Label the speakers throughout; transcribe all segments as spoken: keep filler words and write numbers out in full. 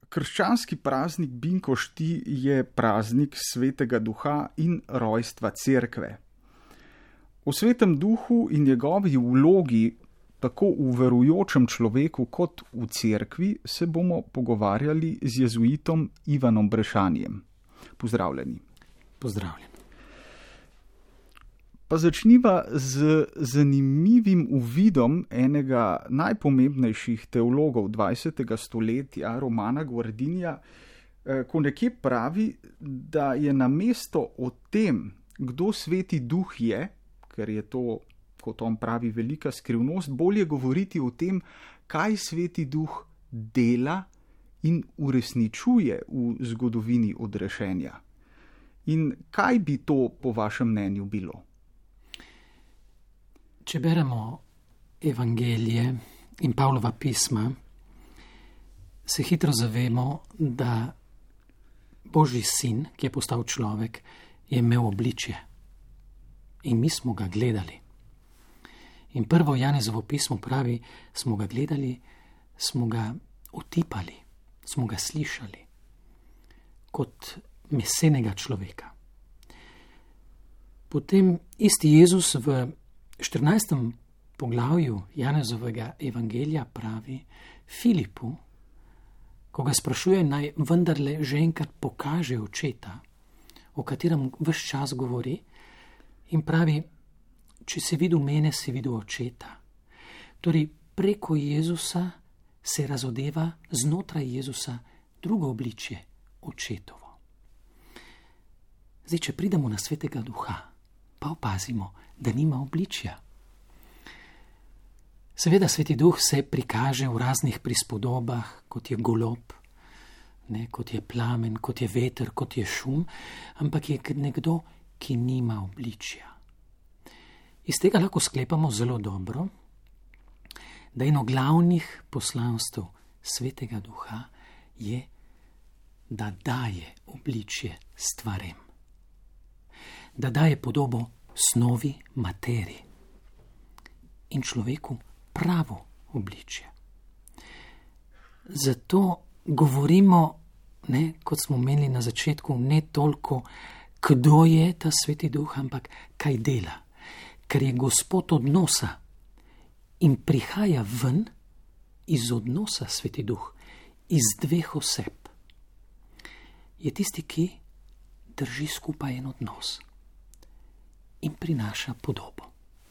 Speaker 1: Krščanski praznik Binkošti je praznik svetega duha in rojstva cerkve. O svetem duhu in njegovi vlogi tako v verujočem človeku kot v cerkvi se bomo pogovarjali z jezuitom Ivanom Brešanjem. Pozdravljeni.
Speaker 2: Pozdravljen.
Speaker 1: Pa začniva z zanimivim uvidom enega najpomembnejših teologov dvajsetega stoletja, Romana Guardinija, ko nekje pravi, da je namesto o tem, kdo sveti duh je, ker je to, kot on pravi, velika skrivnost, bolje govoriti o tem, kaj sveti duh dela in uresničuje v zgodovini odrešenja. In kaj bi to po vašem mnenju bilo?
Speaker 2: Če beremo Evangelije in Pavlova pisma, se hitro zavemo, da Božji sin, ki je postal človek, je imel obličje. In mi smo ga gledali. In prvo Janezovo pismo pravi, smo ga gledali, smo ga otipali, smo ga slišali kot mesenega človeka. Potem isti Jezus v štirinajstem poglavju Janezovega evangelija pravi Filipu, ko ga sprašuje, naj vendarle že enkrat pokaže očeta, o katerem ves čas govori, in pravi, če si videl mene, si videl očeta. Torej, preko Jezusa se razodeva znotraj Jezusa drugo obličje, očetovo. Zdaj, če pridemo na svetega duha, pa opazimo, da nima obličja. Seveda sveti duh se prikaže v raznih prispodobah, kot je golob, ne, kot je plamen, kot je veter, kot je šum, ampak je nekdo, ki nima obličja. Iz tega lahko sklepamo zelo dobro, da eno glavnih poslanstv svetega duha je, da daje obličje stvarem. Da daje podobo snovi, materiji in človeku pravo obličje. Zato govorimo, ne, kot smo menili na začetku, ne toliko, kdo je ta sveti duh, ampak kaj dela. Ker je Gospod odnosa in prihaja ven iz odnosa sveti duh, iz dveh oseb. Je tisti, ki drži skupaj en odnos in prinaša podobo.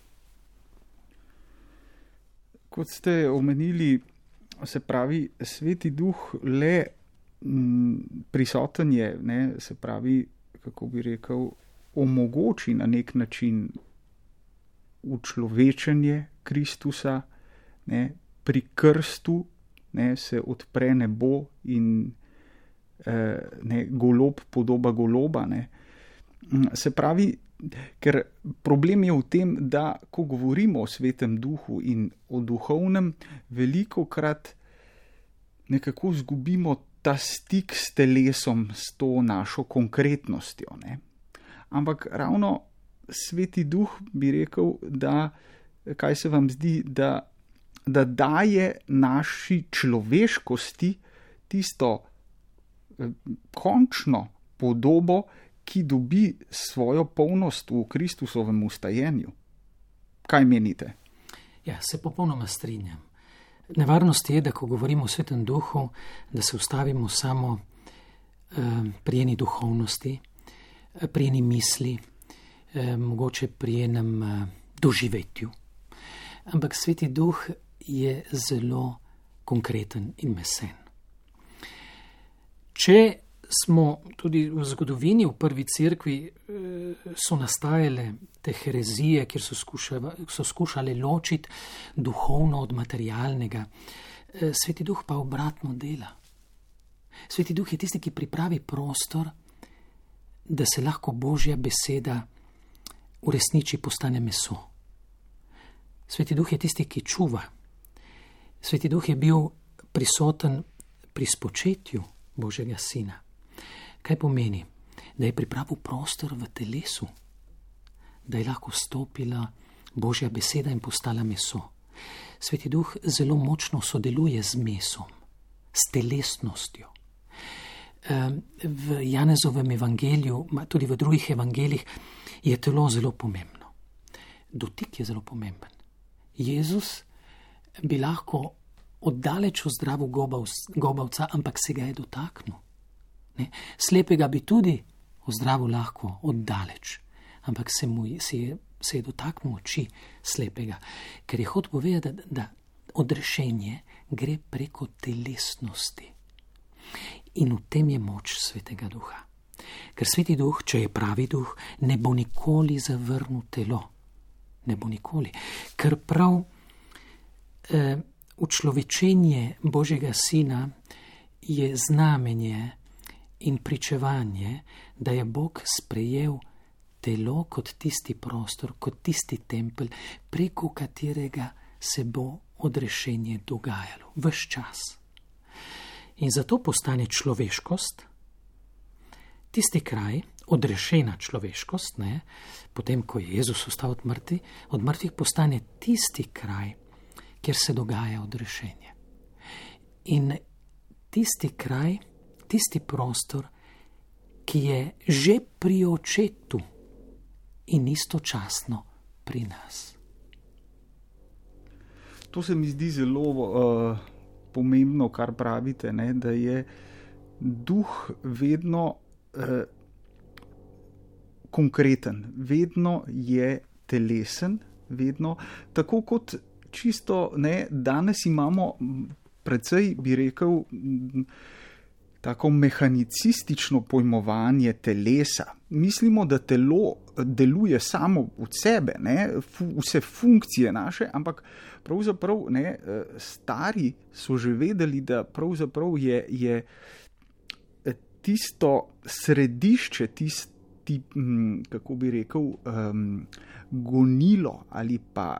Speaker 1: Kot ste omenili, se pravi, sveti duh le m, prisoten je, ne, se pravi, kako bi rekel, omogoči na nek način učlovečenje Kristusa, ne, pri krstu, ne, se odpre nebo in eh, ne, golob podoba goloba. Ne. Se pravi, ker problem je v tem, da ko govorimo o svetem duhu in o duhovnem, velikokrat nekako zgubimo ta stik s telesom, s to našo konkretnostjo. Ne. Ampak ravno sveti duh bi rekel, da, kaj se vam zdi, da, da daje naši človeškosti tisto eh, končno podobo, ki dobi svojo polnost v Kristusovem ustajenju. Kaj menite?
Speaker 2: Ja, se popolnoma strinjam. Nevarnost je, da ko govorimo o svetem duhu, da se ustavimo samo eh, pri eni duhovnosti, eh, pri eni misli, eh, mogoče pri enem eh, doživetju. Ampak sveti duh je zelo konkreten in mesen. Če smo tudi v zgodovini, v prvi cerkvi, so nastajale te herezije, kjer so skušale, so skušale ločiti duhovno od materialnega. Sveti duh pa obratno dela. Sveti duh je tisti, ki pripravi prostor, da se lahko Božja beseda uresniči, postane meso. Sveti duh je tisti, ki čuva. Sveti duh je bil prisoten pri spočetju Božjega sina. Kaj pomeni? Da je pripravil prostor v telesu, da je lahko stopila Božja beseda in postala meso. Sveti duh zelo močno sodeluje z mesom, s telesnostjo. v Janezovem evangeliju, tudi v drugih evangelijih, je telo zelo pomembno. Dotik je zelo pomemben. Jezus bi lahko oddaleč ozdravil gobavca, ampak se ga je dotaknil. Ne? Slepega bi tudi ozdravil lahko oddaleč, ampak se, mu, se, je, se je dotaknil oči slepega, ker je hotel povedati, da, da odrešenje gre preko telesnosti. In v tem je moč Svetega Duha. Ker Sveti Duh, če je pravi duh, ne bo nikoli zavrnil telo. Ne bo nikoli. Ker prav eh, učlovečenje Božjega Sina je znamenje in pričevanje, da je Bog sprejel telo kot tisti prostor, kot tisti tempelj, preko katerega se bo odrešenje dogajalo ves čas. In zato postane človeškost, tisti kraj, odrešena človeškost, ne, potem, ko je Jezus vstal od mrtvih, od mrtvih postane tisti kraj, kjer se dogaja odrešenje. In tisti kraj, tisti prostor, ki je že pri očetu in istočasno pri nas.
Speaker 1: To se mi zdi zelo uh, pomembno, kar pravite, ne, da je duh vedno uh, konkreten, vedno je telesen, vedno tako kot čisto, ne, danes imamo precej, bi rekel, tako mehanicistično pojmovanje telesa. Mislimo, da telo deluje samo od sebe, ne, vse funkcije naše, ampak pravzaprav, ne, stari so že vedeli, da pravzaprav je, je tisto središče, tisti, kako bi rekel, um, gonilo ali pa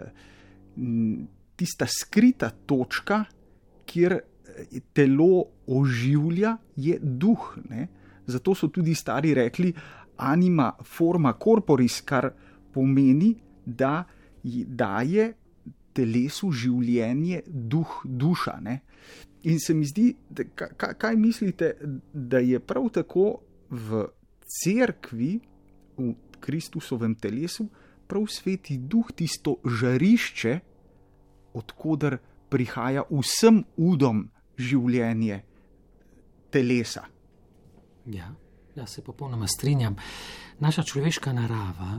Speaker 1: um, tista skrita točka, kjer telo oživlja, je duh. Ne? Zato so tudi stari rekli anima forma corporis, kar pomeni, da daje telesu življenje duh, duša. Ne? In se mi zdi, da, kaj, kaj mislite, da je prav tako v cerkvi, v Kristusovem telesu, prav Sveti Duh tisto žarišče, odkoder prihaja vsem udom življenje telesa.
Speaker 2: Ja, ja, se popolnoma strinjam. Naša človeška narava,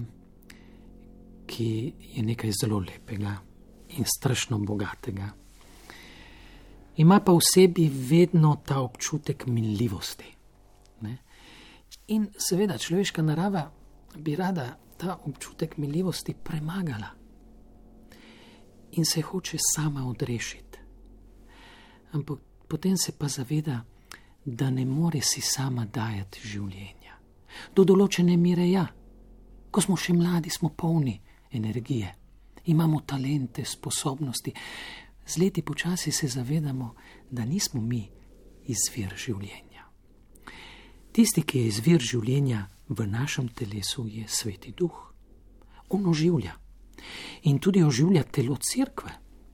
Speaker 2: ki je nekaj zelo lepega in strašno bogatega, ima pa v sebi vedno ta občutek minljivosti. Ne? In seveda človeška narava bi rada ta občutek minljivosti premagala in se hoče sama odrešiti. Ampak potem se pa zaveda, da ne more si sama dajati življenja. Do določene mere ja. Ko smo še mladi, smo polni energije. Imamo talente, sposobnosti. Z leti počasi se zavedamo, da nismo mi izvir življenja. Tisti, ki je izvir življenja v našem telesu, je Sveti Duh. On oživlja. In tudi oživlja telo cerkve.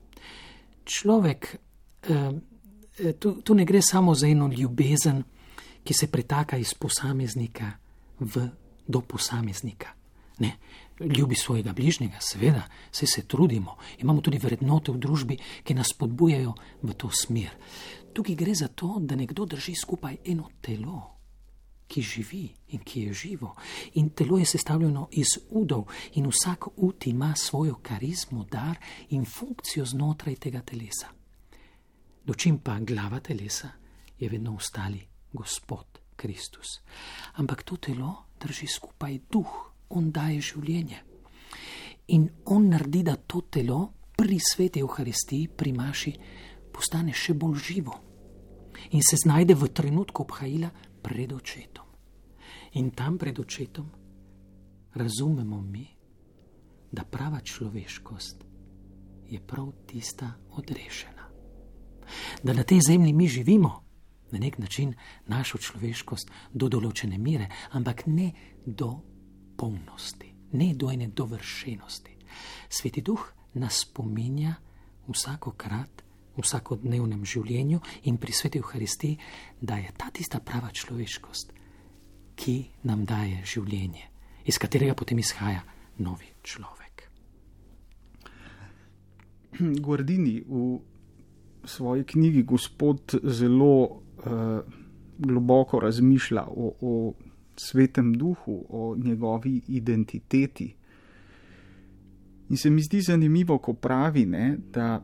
Speaker 2: Človek, eh, tu, tu ne gre samo za eno ljubezen, ki se pretaka iz posameznika v, do posameznika. Ne, ljubi svojega bližnjega, seveda, saj se trudimo. Imamo tudi vrednote v družbi, ki nas spodbujajo v to smer. Tukaj gre za to, da nekdo drži skupaj eno telo, ki živi in ki je živo. In telo je sestavljeno iz udov in vsak ud ima svojo karizmo, dar in funkcijo znotraj tega telesa. Dočim pa glava telesa je vedno ostali Gospod Kristus. Ampak to telo drži skupaj duh, on daje življenje. In on naredi, da to telo pri sveti Evharistiji, pri maši, postane še bolj živo. In se znajde v trenutku obhajila pred očetom. In tam pred očetom razumemo mi, da prava človeškost je prav tista odrešena. Da na tej zemlji mi živimo na nek način našo človeškost do določene mere, ampak ne do polnosti, ne do ene dovršenosti. Sveti Duh nas spominja vsakokrat, vsakodnevnem življenju in pri sveti Evharistiji, da je ta tista prava človeškost, ki nam daje življenje, iz katerega potem izhaja novi človek.
Speaker 1: Guardini v svoji knjigi Gospod zelo uh, globoko razmišlja o, o svetem duhu, o njegovi identiteti. In se mi zdi zanimivo, ko pravi, ne, da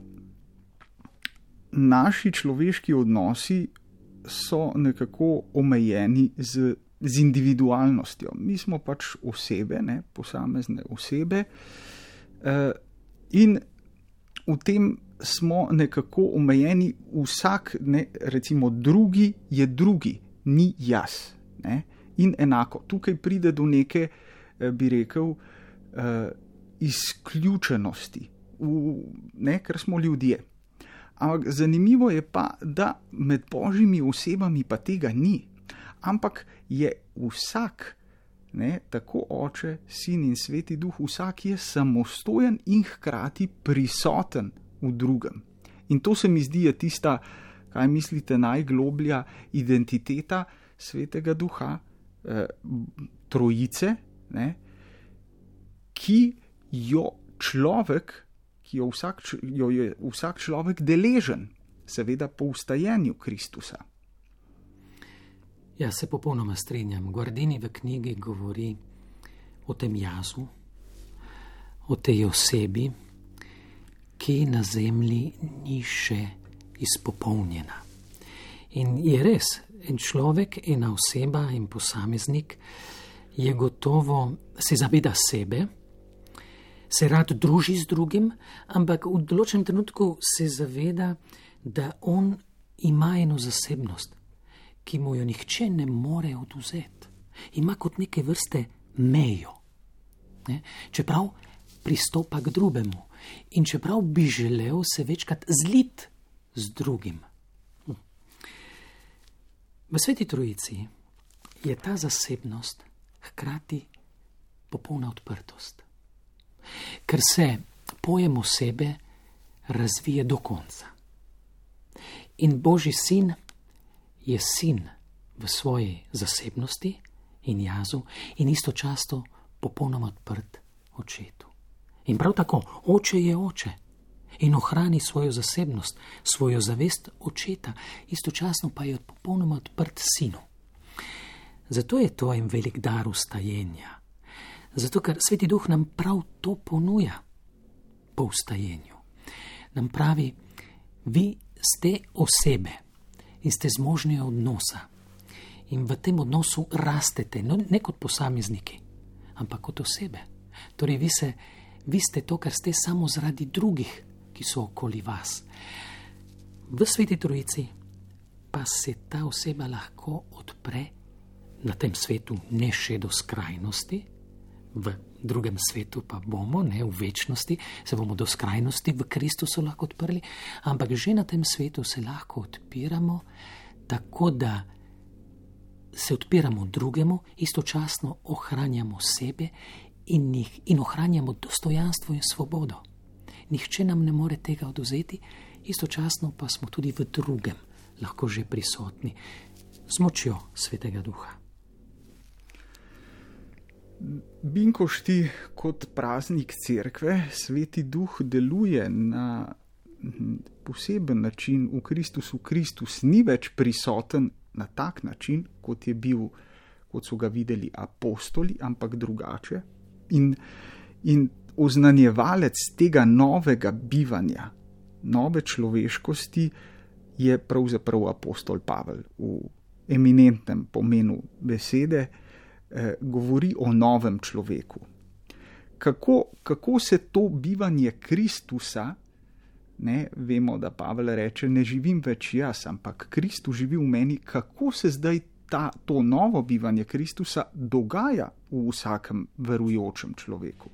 Speaker 1: naši človeški odnosi so nekako omejeni z, z individualnostjo. Mi smo pač osebe, ne, posamezne osebe, uh, in v tem smo nekako omejeni, vsak, ne, recimo drugi je drugi, ni jaz. Ne. In enako, tukaj pride do neke, bi rekel, uh, izključenosti, v, ne, ker smo ljudje. Ampak zanimivo je pa, da med božjimi osebami pa tega ni, ampak je vsak, ne, tako Oče, Sin in Sveti Duh, vsak je samostojen in hkrati prisoten v drugem. In to se mi zdi je tista, kaj mislite, najgloblja identiteta Svetega Duha, eh, trojice, ne, ki jo človek, ki jo, vsak, jo je vsak človek deležen, seveda po vstajenju Kristusa.
Speaker 2: Ja, se popolnoma strinjam. Guardini v knjigi govori o tem jazu, o tej osebi, ki na zemlji ni še izpopolnjena. In je res, en človek, ena oseba in posameznik je gotovo, se zaveda sebe, se rad druži z drugim, ampak v določenem trenutku se zaveda, da on ima eno zasebnost, ki mu jo nihče ne more odvzeti. Ima kot neke vrste mejo. Ne? Čeprav pristopa k drugemu in čeprav bi želel se večkrat zlit z drugim. V Sveti Trojici je ta zasebnost hkrati popolna odprtost. Ker se pojem osebe razvije do konca. In Božji sin je sin v svoji zasebnosti in jazu in istočasno popolnoma odprt očetu. In prav tako, oče je oče in ohrani svojo zasebnost, svojo zavest očeta, istočasno pa je popolnoma odprt sinu. Zato je to en velik dar vstajenja. Zato, ker Sveti Duh nam prav to ponuja po vstajenju. Nam pravi, vi ste osebe in ste zmožni odnosa. In v tem odnosu rastete, no, ne kot posamezniki, ampak kot osebe. Torej, vi, se, vi ste to, kar ste samo zaradi drugih, ki so okoli vas. V Sveti Trojici pa se ta oseba lahko odpre na tem svetu ne še do skrajnosti, v drugem svetu pa bomo, ne v večnosti, se bomo do skrajnosti v Kristusu lahko odprli, ampak že na tem svetu se lahko odpiramo, tako da se odpiramo drugemu, istočasno ohranjamo sebe in, jih, in ohranjamo dostojanstvo in svobodo. Nihče nam ne more tega odvzeti, istočasno pa smo tudi v drugem lahko že prisotni z močjo Svetega Duha.
Speaker 1: Binkošti kot praznik cerkve, Sveti Duh deluje na poseben način v Kristusu. Kristus ni več prisoten na tak način, kot je bil, kot so ga videli apostoli, ampak drugače. In, in oznanjevalec tega novega bivanja, nove človeškosti je pravzaprav apostol Pavel. V eminentnem pomenu besede govori o novem človeku. Kako, kako se to bivanje Kristusa, ne, vemo, da Pavel reče, ne živim več jaz, ampak Kristus živi v meni, kako se zdaj ta, to novo bivanje Kristusa dogaja v vsakem verujočem človeku?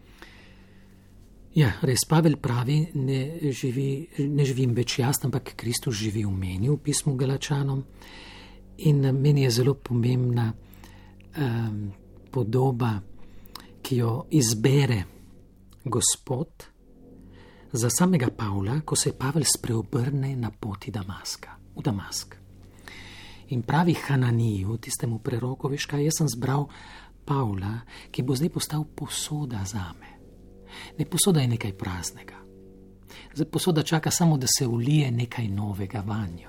Speaker 2: Ja, res, Pavel pravi, ne, živi, ne živim več jaz, ampak Kristus živi v meni, v pismu Galačanom. In meni je zelo pomembna Um, podoba, ki jo izbere Gospod za samega Pavla, ko se Pavel spreobrne na poti Damaska, v Damask. In pravi Hananiju, tistemu preroku, veš kaj, jaz sem zbral Pavla, ki bo zdaj postal posoda zame. Ne, posoda je nekaj praznega. Zdaj posoda čaka samo, da se ulije nekaj novega vanjo.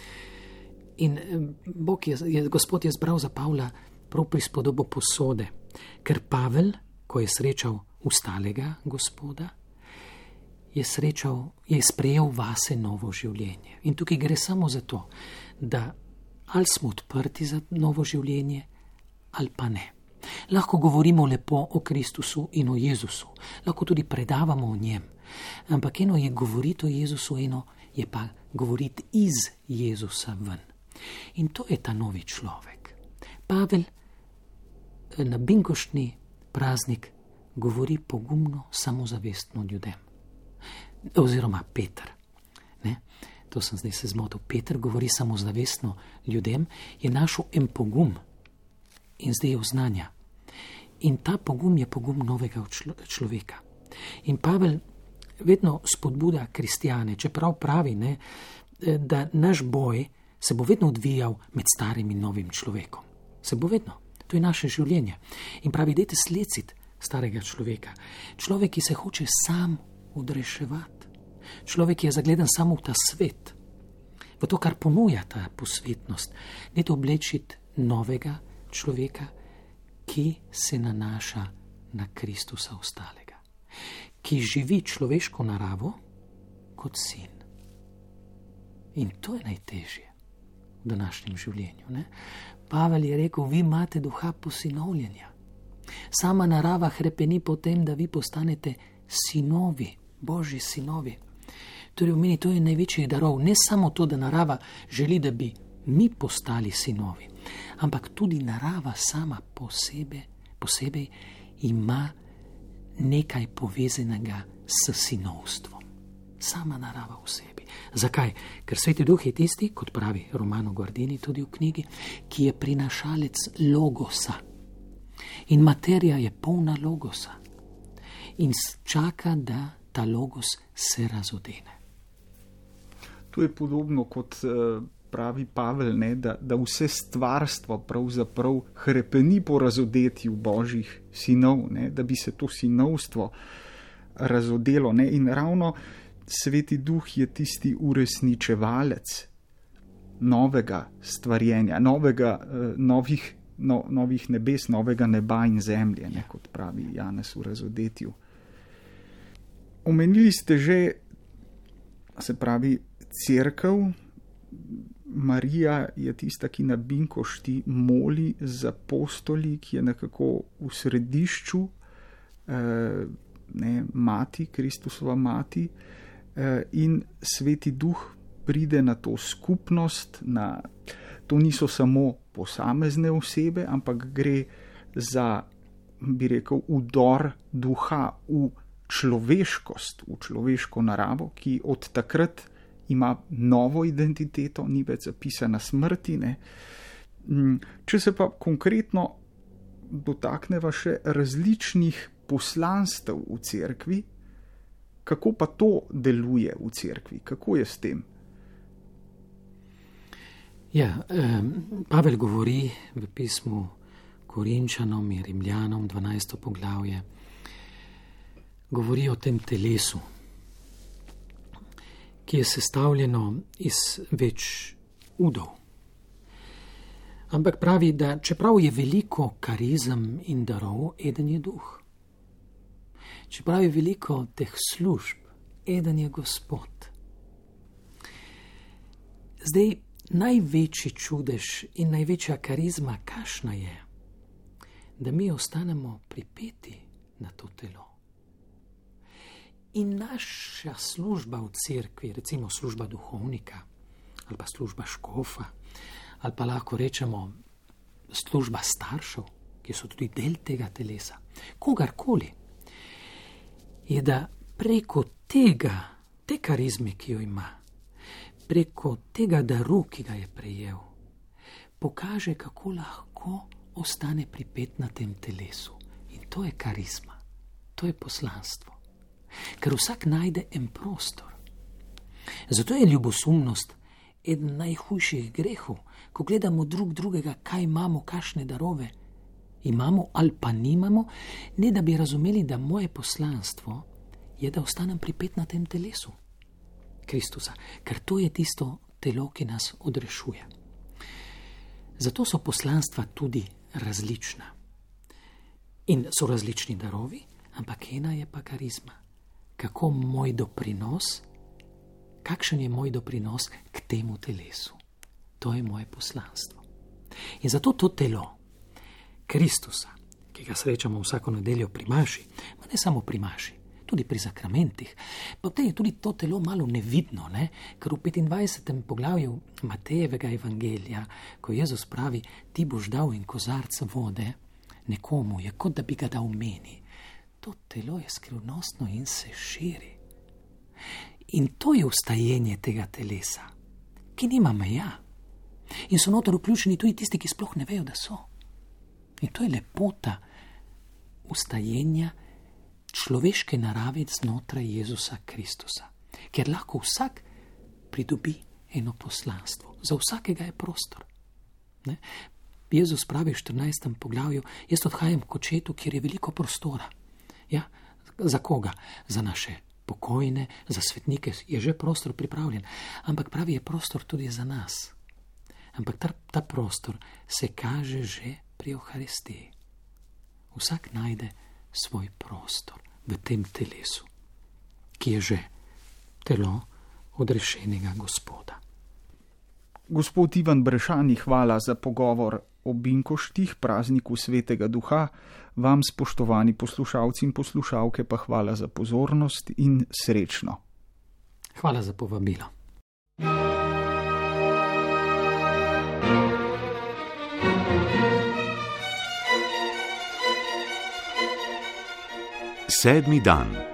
Speaker 2: In Bog je, je, Gospod je zbral za Pavla prav prispodobo posode, ker Pavel, ko je srečal ustalega Gospoda, je srečal, je sprejel vase novo življenje. In tukaj gre samo za to, da ali smo odprti za novo življenje, ali pa ne. Lahko govorimo lepo o Kristusu in o Jezusu, lahko tudi predavamo o njem, ampak eno je govoriti o Jezusu, eno je pa govoriti iz Jezusa ven. In to je ta novi človek. Pavel na binkoštni praznik govori pogumno, samozavestno ljudem. Oziroma Peter. Ne? To sem zdaj se zmotil. Peter govori samozavestno ljudem, je našel en pogum in zdaj je oznanja. In ta pogum je pogum novega človeka. In Pavel vedno spodbuda kristjane, čeprav pravi, ne, da naš boj se bo vedno odvijal med starim in novim človekom. Se bo vedno. To je naše življenje. In pravi, dajte sleciti starega človeka. Človek, ki se hoče sam odreševati. Človek, ki je zagledan samo v ta svet. V to, kar ponuja ta posvetnost. Dajte oblečiti novega človeka, ki se nanaša na Kristusa ostalega. Ki živi človeško naravo kot sin. In to je najtežje v današnjem življenju. Ne? Pavel je rekel, vi imate duha posinovljenja. Sama narava hrepeni po tem, da vi postanete sinovi, Božji sinovi. Torej v meni to je največji darov. Ne samo to, da narava želi, da bi mi postali sinovi, ampak tudi narava sama posebej, posebej ima nekaj povezanega s sinovstvom. Sama narava v sebi. Zakaj? Ker Sveti Duh je tisti, kot pravi Romano Guardini tudi v knjigi, ki je prinašalec logosa. In materija je polna logosa. In čaka, da ta logos se razodene.
Speaker 1: To je podobno kot pravi Pavel, ne, da, da vse stvarstvo pravzaprav hrepeni po razodetju Božjih sinov, ne, da bi se to sinovstvo razodelo. Ne, in ravno Sveti Duh je tisti uresničevalec novega stvarjenja, novega, novih, no, novih nebes, novega neba in zemlje, ne, kot pravi Janez v razodetju. Omenili ste že, se pravi, cerkev. Marija je tista, ki na binkošti moli z apostoli, ki je nekako v središču, eh, ne, mati, Kristusova mati, eh, in Sveti Duh pride na to skupnost, na, to niso samo posamezne osebe, ampak gre za, bi rekel, vdor duha v človeškost, v človeško naravo, ki od takrat ima novo identiteto, ni več zapisana smrti. Ne. Če se pa konkretno dotakneva še različnih poslanstev v cerkvi, kako pa to deluje v cerkvi, kako je s tem?
Speaker 2: Ja, eh, Pavel govori v pismu Korinčanom in Rimljanom, dvanajsto poglavje, govori o tem telesu, ki je sestavljeno iz več udov. Ampak pravi, da čeprav je veliko karizem in darov, eden je duh. Čeprav je veliko teh služb, eden je Gospod. Zdaj, največji čudež in največja karizma, kakšna je, da mi ostanemo pripeti na to telo. In naša služba v cerkvi, recimo služba duhovnika, ali pa služba škofa, ali pa lahko rečemo služba staršev, ki so tudi del tega telesa, kogarkoli, je, da preko tega, te karizme, ki jo ima, preko tega daru, ki ga je prejel, pokaže, kako lahko ostane pripet na tem telesu. In to je karizma, to je poslanstvo. ker vsak najde en prostor. Zato je ljubosumnost eden najhujših grehov, ko gledamo drug drugega, kaj imamo, kakšne darove imamo ali pa nimamo, ne da bi razumeli, da moje poslanstvo je, da ostanem pripet na tem telesu Kristusa, ker to je tisto telo, ki nas odrešuje. Zato so poslanstva tudi različna. In so različni darovi, ampak ena je pa karizma. Kako moj doprinos, kakšen je moj doprinos k temu telesu. To je moje poslanstvo. In zato to telo Kristusa, ki ga srečamo vsako nedeljo pri maši, ma ne samo pri maši, tudi pri sakramentih, pa je tudi to telo malo nevidno, ne? Ker v petindvajsetem poglavju Matejevega evangelija, ko Jezus pravi, ti boš dal en kozarc vode nekomu, je kot da bi ga dal meni. To telo je skrivnostno in se širi. In to je vstajenje tega telesa, ki nima meja. In so noter vključeni tudi tisti, ki sploh ne vejo, da so. In to je lepota vstajenja človeške narave znotraj Jezusa Kristusa, ker lahko vsak pridobi eno poslanstvo. Za vsakega je prostor. Ne? Jezus pravi v štirinajstem poglavju, jaz odhajam k očetu, kjer je veliko prostora. Ja, za koga? Za naše pokojne, za svetnike je že prostor pripravljen, ampak pravi je prostor tudi za nas. Ampak ta, ta prostor se kaže že pri Euharistiji. Vsak najde svoj prostor v tem telesu, ki je že telo odrešenega Gospoda.
Speaker 1: Gospod Ivan Brešani, hvala za pogovor o binkoštih, prazniku Svetega Duha. Vam, spoštovani poslušalci in poslušalke, pa hvala za pozornost in srečno.
Speaker 2: Hvala za povabilo.
Speaker 3: Sedmi dan.